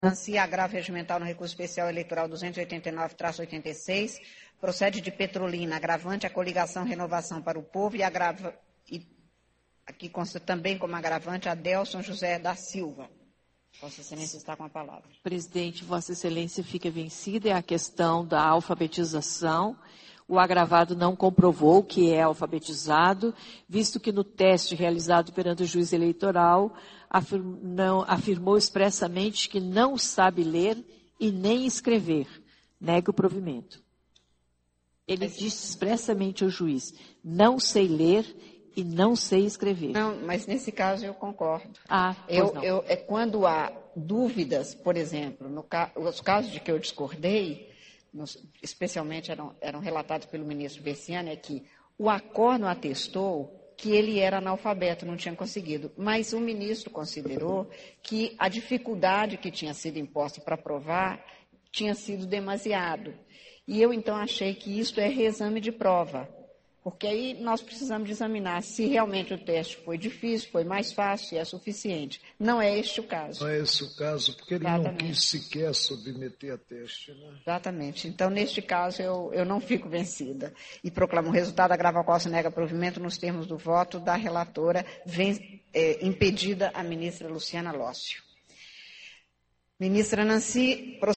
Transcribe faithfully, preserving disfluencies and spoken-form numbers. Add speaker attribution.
Speaker 1: Nancy, agravo regimental no recurso especial eleitoral duzentos e oitenta e nove traço oitenta e seis, procede de Petrolina, agravante a coligação Renovação para o Povo e agrava, e aqui consta também como agravante Adelson José da Silva. Vossa Excelência está com a palavra.
Speaker 2: Presidente, Vossa Excelência fica vencida, é a questão da alfabetização. O agravado não comprovou que é alfabetizado, visto que no teste realizado perante o juiz eleitoral, afir, não, afirmou expressamente que não sabe ler e nem escrever. Nega o provimento. Ele mas, disse expressamente ao juiz, não sei ler e não sei escrever.
Speaker 1: Não, mas nesse caso eu concordo.
Speaker 2: Ah,
Speaker 1: eu,
Speaker 2: não.
Speaker 1: eu, é quando há dúvidas, por exemplo, no, os casos de que eu discordei, nos, especialmente eram, eram relatados pelo ministro Veciani, é que o acórdão atestou que ele era analfabeto, não tinha conseguido, mas o ministro considerou que a dificuldade que tinha sido imposta para provar tinha sido demasiado. E eu, então, achei que isso é reexame de prova, porque aí nós precisamos de examinar se realmente o teste foi difícil, foi mais fácil e é suficiente. Não é este o caso.
Speaker 3: Não é esse o caso, porque ele
Speaker 1: Exatamente.
Speaker 3: Não quis sequer submeter a teste. Né?
Speaker 1: Exatamente. Então, neste caso, eu, eu não fico vencida. E proclamo o resultado, agravo ao qual se nega provimento nos termos do voto da relatora, vem, é, impedida a ministra Luciana Lócio. Ministra Nancy,